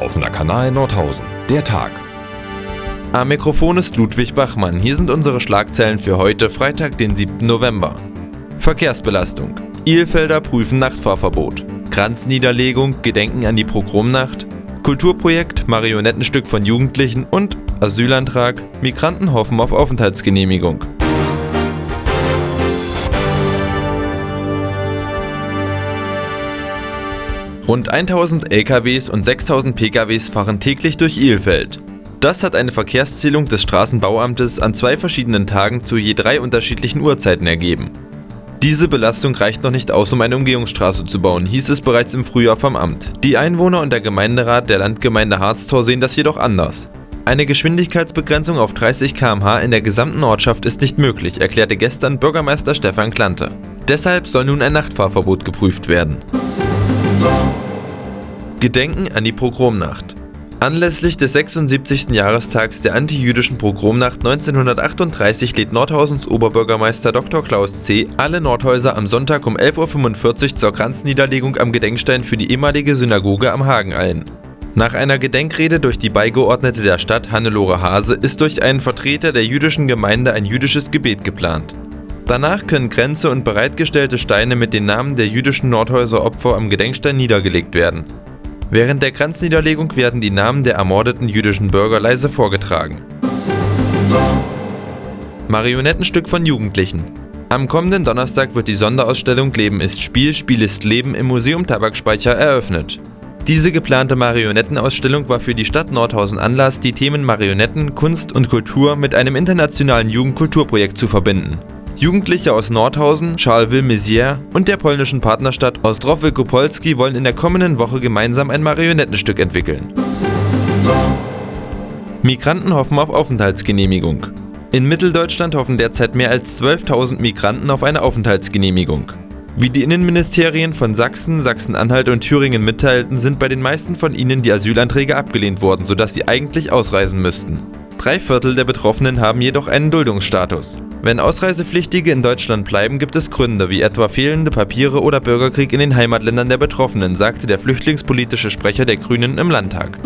Offener Kanal Nordhausen, der Tag. Am Mikrofon ist Ludwig Bachmann. Hier sind unsere Schlagzeilen für heute, Freitag, den 7. November. Verkehrsbelastung. Ilfelder prüfen Nachtfahrverbot. Kranzniederlegung, Gedenken an die Pogromnacht. Kulturprojekt, Marionettenstück von Jugendlichen und Asylantrag. Migranten hoffen auf Aufenthaltsgenehmigung. Rund 1000 LKWs und 6000 PKWs fahren täglich durch Ilfeld. Das hat eine Verkehrszählung des Straßenbauamtes an 2 verschiedenen Tagen zu je 3 unterschiedlichen Uhrzeiten ergeben. Diese Belastung reicht noch nicht aus, um eine Umgehungsstraße zu bauen, hieß es bereits im Frühjahr vom Amt. Die Einwohner und der Gemeinderat der Landgemeinde Harztor sehen das jedoch anders. Eine Geschwindigkeitsbegrenzung auf 30 km/h in der gesamten Ortschaft ist nicht möglich, erklärte gestern Bürgermeister Stefan Klante. Deshalb soll nun ein Nachtfahrverbot geprüft werden. Gedenken an die Pogromnacht. Anlässlich des 76. Jahrestags der antijüdischen Pogromnacht 1938 lädt Nordhausens Oberbürgermeister Dr. Klaus C. alle Nordhäuser am Sonntag um 11:45 Uhr zur Kranzniederlegung am Gedenkstein für die ehemalige Synagoge am Hagen ein. Nach einer Gedenkrede durch die Beigeordnete der Stadt, Hannelore Hase, ist durch einen Vertreter der jüdischen Gemeinde ein jüdisches Gebet geplant. Danach können Kränze und bereitgestellte Steine mit den Namen der jüdischen Nordhäuser-Opfer am Gedenkstein niedergelegt werden. Während der Kranzniederlegung werden die Namen der ermordeten jüdischen Bürger leise vorgetragen. Marionettenstück von Jugendlichen. Am kommenden Donnerstag wird die Sonderausstellung Leben ist Spiel, Spiel ist Leben im Museum Tabakspeicher eröffnet. Diese geplante Marionettenausstellung war für die Stadt Nordhausen Anlass, die Themen Marionetten, Kunst und Kultur mit einem internationalen Jugendkulturprojekt zu verbinden. Jugendliche aus Nordhausen, Charleville-Mézières und der polnischen Partnerstadt Ostrów-Wielkopolski wollen in der kommenden Woche gemeinsam ein Marionettenstück entwickeln. Migranten hoffen auf Aufenthaltsgenehmigung. In Mitteldeutschland hoffen derzeit mehr als 12.000 Migranten auf eine Aufenthaltsgenehmigung. Wie die Innenministerien von Sachsen, Sachsen-Anhalt und Thüringen mitteilten, sind bei den meisten von ihnen die Asylanträge abgelehnt worden, sodass sie eigentlich ausreisen müssten. 3/4 der Betroffenen haben jedoch einen Duldungsstatus. Wenn Ausreisepflichtige in Deutschland bleiben, gibt es Gründe, wie etwa fehlende Papiere oder Bürgerkrieg in den Heimatländern der Betroffenen, sagte der flüchtlingspolitische Sprecher der Grünen im Landtag.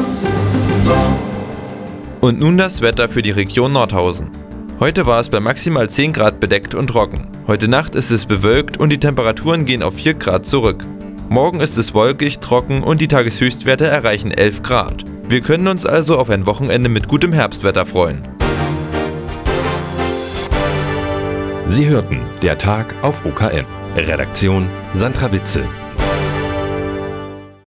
Und nun das Wetter für die Region Nordhausen. Heute war es bei maximal 10 Grad bedeckt und trocken. Heute Nacht ist es bewölkt und die Temperaturen gehen auf 4 Grad zurück. Morgen ist es wolkig, trocken und die Tageshöchstwerte erreichen 11 Grad. Wir können uns also auf ein Wochenende mit gutem Herbstwetter freuen. Sie hörten der Tag auf OKM. Redaktion Sandra Witzel.